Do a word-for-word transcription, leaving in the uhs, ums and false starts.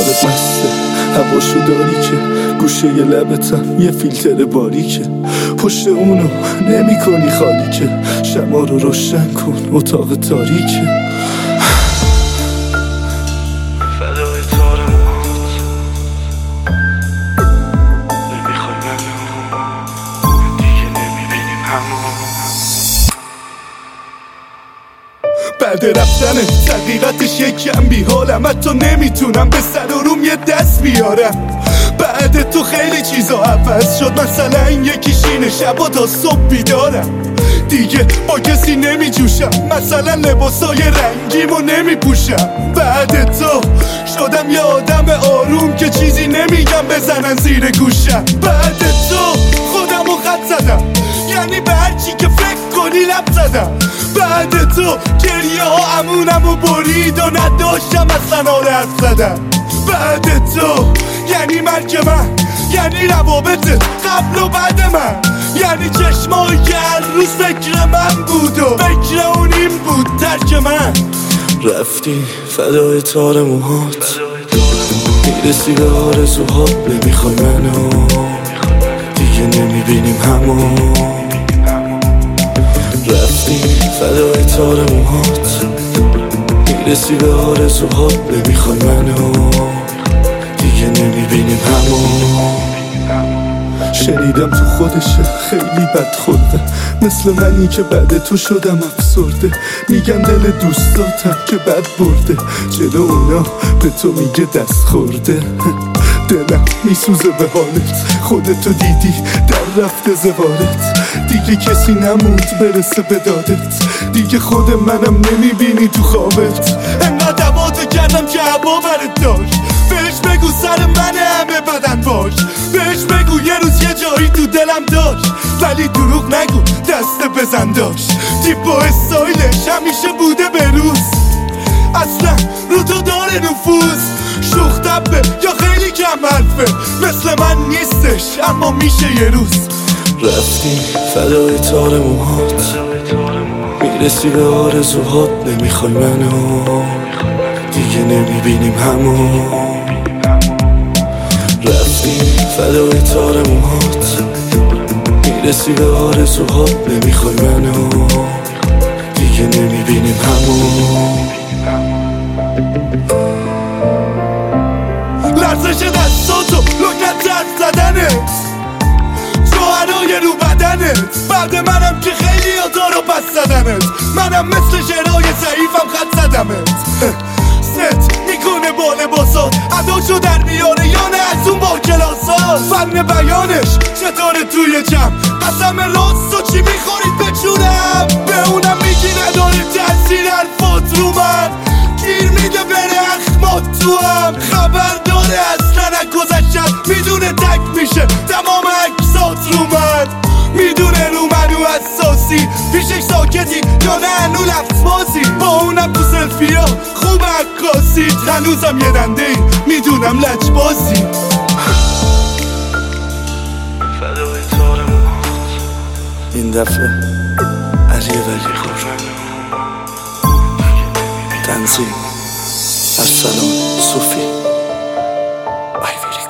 مسته هواشو داری که گوشه ی لبتم یه فیلتر باریکه پشت اونو نمی کنی خالی که شما رو روشن کن اتاق تاریکه فدای تار موهات نمیخوای منو دیگه نمیبینیم همو بعد رفتن تقیقتش یکم بیحالم حتی نمیتونم به سر و روم یه دست بیارم بعد تو خیلی چیزا عوض شد مثلا یکیش اینه شبا تا صبح بیدارم دیگه با کسی نمی جوشم مثلا لباسای رنگیمو نمی پوشم بعد تو شدم یه آدم آروم که چیزی نمیگم بزنن زیر گوشم بعد تو خودمو خط زدم یعنی به هرچی که فکر کنی لب زدم بعد تو گریه ها امونمو برید و نداشتم اصلا حال حرف زدم بعد تو یعنی مرگ من یعنی روابط قبل و بعد من یعنی چشمایی که هر روز فکر من بود و فکر اون این بود ترک من رفتی فدای تار موهات میرسی به آرزوهات نمیخوای منو دیگه نمیبینیم همو رفتی فدای تار موهات میرسی به آرزوهات نمیخوای منو دیگه نمیبینیم همو شنیدم تو خودشه خیلی بد خورده مثل منی که بعد تو شدم افسرده میگن دل دوستاتم که بد برده جلو اونا به تو میگه دست خورده دلم میسوزه به حالت خودتو دیدی در رفته زوارت دیگه کسی نموند برسه به دادت دیگه خود منم نمیبینی تو خوابت انقدر عباتو کردم که عبا برت داشت بهش بگو سر من همه بدن باش بهش بگو یه روز یه جایی تو دلم داشت ولی دروغ نگو دست بزن داشت تیپ و استایلش همیشه بوده به روز اصلا رو تو داره نفوذ شوخ طبه یا خیلی کم حرفه مثل من نیستش اما میشه یه روز رفتی فدای تار موهات میرسی به آرزوهات نمیخوای منو دیگه نمیبینیم همو رفتی فدای تار موهات میرسی به آرزوهات نمیخوای منو دیگه نمیبینیم همو لرزش دستاتو لکنت دست زدنت جوهرای رو بدنت بعد منم که خیلی ها رو پس زدنت منم مثل شعرهای ضعیفم خط زدمت ست میکنه با لباسات اداشو در میاره یا نه از اون با کلاسات فن بیانش چطوره توی جمع قسم راست و چی میخورید بچونم به اونم میگی نداره تاثیر حرفات رو من گیر میده بره اخمات تو هم خبر داره اصلا از گذشتن میدونه تک میشه تمام عکسات رو من میدونه رو منو حساسی پیشش ساکتی یا نه هنو لفظ بازی با اونم تو سلفی ها خوب عکاسی هنوزم یه دنده ای میدونم لج بازی فدای تار موهات این دفعه علی ولی خور تنظیم ارسلان صوفی